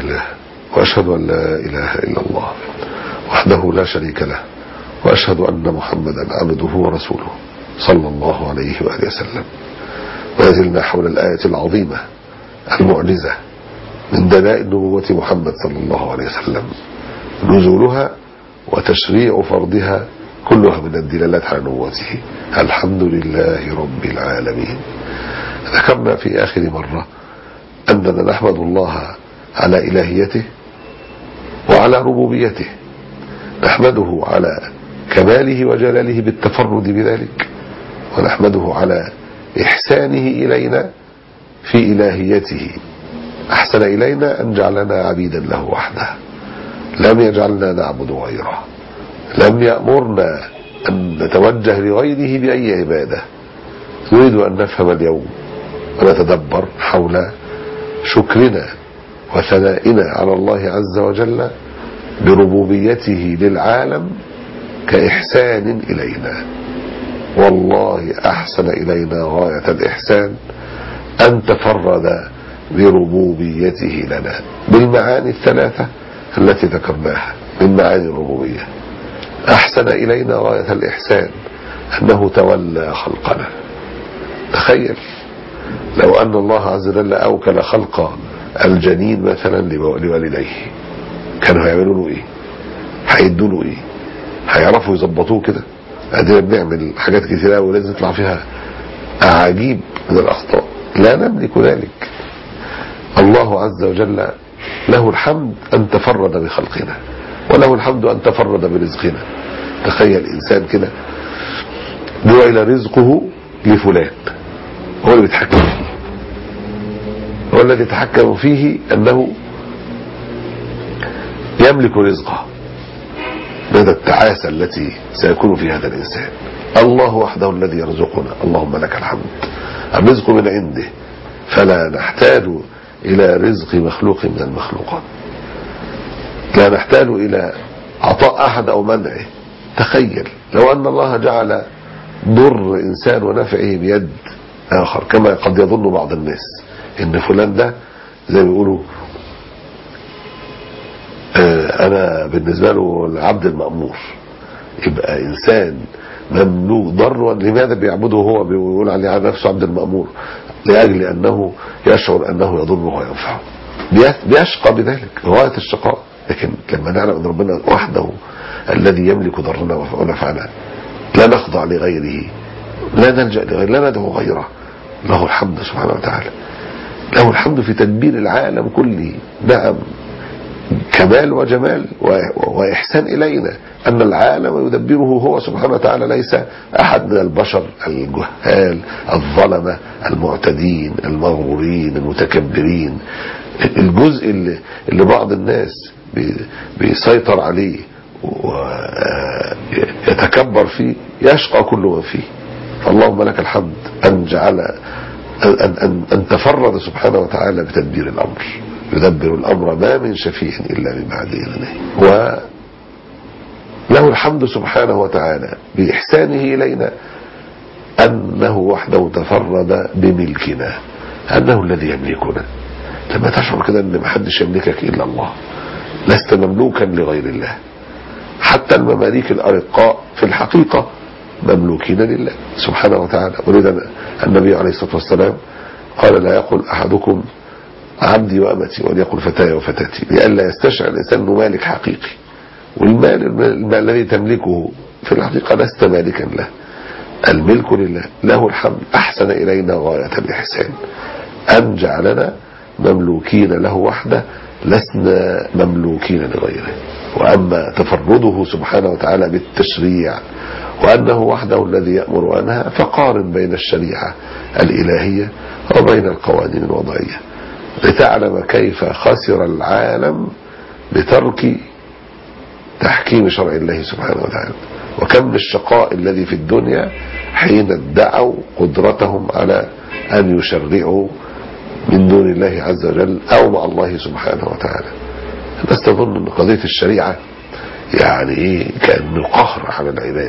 لله وأشهد أن لا إله إلا الله وحده لا شريك له وأشهد أن محمدا عبده ورسوله صلى الله عليه وآله وسلم. ويزلنا حول الآية العظيمة المعجزة من دلائل نبوة محمد صلى الله عليه وسلم، نزولها وتشريع فرضها كلها من الدلالات على نبوته. الحمد لله رب العالمين. ذكرنا في آخر مرة أننا نحمد الله على إلهيته وعلى ربوبيته، نحمده على كماله وجلاله بالتفرد بذلك، ونحمده على إحسانه إلينا في إلهيته. أحسن إلينا أن جعلنا عبيدا له وحده، لم يجعلنا نعبد غيره، لم يأمرنا أن نتوجه لغيره بأي عبادة. نريد أن نفهم اليوم ونتدبر حول شكرنا وثنائنا على الله عز وجل بربوبيته للعالم كإحسان إلينا. والله أحسن إلينا غاية الإحسان أن تفرد بربوبيته لنا بالمعاني الثلاثة التي ذكرناها من معاني الربوبية. أحسن إلينا غاية الإحسان أنه تولى خلقنا. تخيل لو أن الله عز وجل أوكل خلق الجنين مثلا لوالديه، كانوا هيعملوا له إيه؟ هيدوا له إيه؟ هيعرفوا يظبطوه كده؟ أدينا بنعمل حاجات كثيرة ولازم يطلع فيها أعاجيب من الأخطاء، لا نملك ذلك. الله عز وجل له الحمد أن تفرد بخلقنا، وله الحمد أن تفرد برزقنا. تخيل إنسان كده جعل رزقه لفلان، هو اللي بيتحكم فيه، هو الذي يتحكم فيه أنه يملك رزقه. ماذا التعاسة التي سيكون في هذا الإنسان؟ الله وحده الذي يرزقنا، اللهم لك الحمد. الرزق من عنده، فلا نحتاج إلى رزق مخلوق من المخلوقات، لا نحتاج إلى عطاء أحد أو منعه. تخيل لو أن الله جعل ضر إنسان ونفعه بيد آخر، كما قد يظن بعض الناس إن فلان ده زي ما بيقولوا أنا بالنسبة له العبد المأمور، يبقى إنسان مملوك ضر. لماذا بيعبده هو؟ بيقول على نفسه عبد المأمور لأجل أنه يشعر أنه يضره وينفعه، بيشقى بذلك غاية الشقاء. لكن لما نعلم أن ربنا وحده الذي يملك ضرنا ونفعنا، لا نخضع لغيره، لا نلجأ لغيره، لا ندعو غيره. له الحمد سبحانه وتعالى، له الحمد في تدبير العالم كله. نعم، كمال وجمال وإحسان إلينا أن العالم يدبره هو سبحانه وتعالى، ليس أحد من البشر الجهال الظلمة المعتدين المغرورين المتكبرين. الجزء اللي بعض الناس بيسيطر عليه ويتكبر فيه يشقى كل من فيه. فاللهم لك الحمد أن جعل أن تفرد سبحانه وتعالى بتدبير الأمر، يدبر الأمر ما من شفيع إلا من بعد إذنه. وله الحمد سبحانه وتعالى بإحسانه إلينا أنه وحده تفرد بملكنا، أنه الذي يملكنا. لما تشعر كده أن محدش يملكك إلا الله، لست مملوكا لغير الله. حتى المماليك الأرقاء في الحقيقة مملوكين لله سبحانه وتعالى. ولذا النبي عليه الصلاة والسلام قال لا يقول أحدكم عبدي وأمتي، وليقل فتاي وفتاتي، لئلا يستشعر الإنسان أنه مالك حقيقي. والمال الذي تملكه في الحقيقة لست مالكا له، الملك لله. له الحمد أحسن إلينا غاية الإحسان أن جعلنا مملوكين له وحده، لسنا مملوكين لغيره. وأما تفرده سبحانه وتعالى بالتشريع وأنه وحده الذي يأمر وينهى، فقارن بين الشريعة الإلهية وبين القوانين الوضعية لتعلم كيف خسر العالم بترك تحكيم شرع الله سبحانه وتعالى، وكم الشقاء الذي في الدنيا حين ادعوا قدرتهم على أن يشرعوا من دون الله عز وجل أو مع الله سبحانه وتعالى. الناس تظن أن قضية الشريعة يعني إيه؟ كأنه قهر على العباد،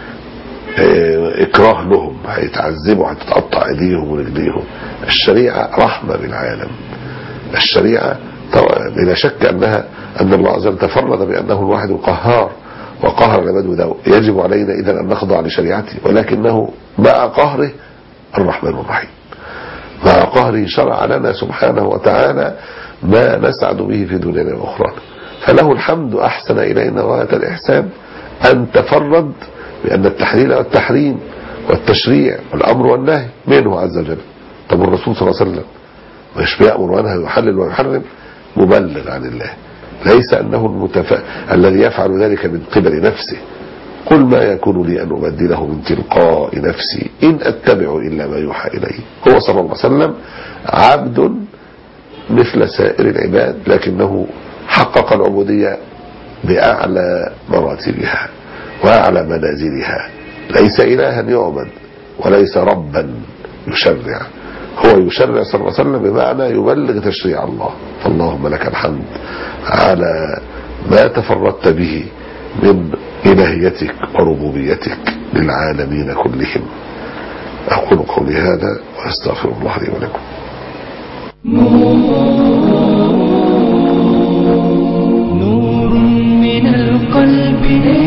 إكراه لهم، هيتعذبوا، هتتقطع أيديهم ورجليهم. الشريعة رحمة بالعالم، الشريعة طبعا بلا شك أن الله عز وجل تفرد بأنه الواحد القهار وقهر العباد، يجب علينا إذا أن نخضع لشريعته، ولكنه مع قهره الرحمن الرحيم، مع قهره شرع لنا سبحانه وتعالى ما نسعد به في دنيانا وأخرانا. فله الحمد أحسن إلينا غاية الإحسان أن تفرد بأن التحليل والتحريم والتشريع والأمر والنهي منه عز وجل. طب الرسول صلى الله عليه وسلم مش بيأمر وينهى ويحلل ويحرم؟ مبلغ عن الله، ليس أنه الذي يفعل ذلك من قبل نفسه. قل ما يكون لي أن أبدله من تلقاء نفسي إن أتبع إلا ما يوحى إلي. هو صلى الله عليه وسلم عبد مثل سائر العباد، لكنه حقق العبودية بأعلى مراتبها وأعلى منازلها، ليس إلها يعبد وليس ربا يشرع، هو يشرع صلى الله عليه وسلم بمعنى يبلغ تشريع الله. فاللهم لك الحمد على ما تفردت به من إلهيتك وربوبيتك للعالمين كلهم. أقول قولي هذا وأستغفر الله لي ولكم. نور من القلب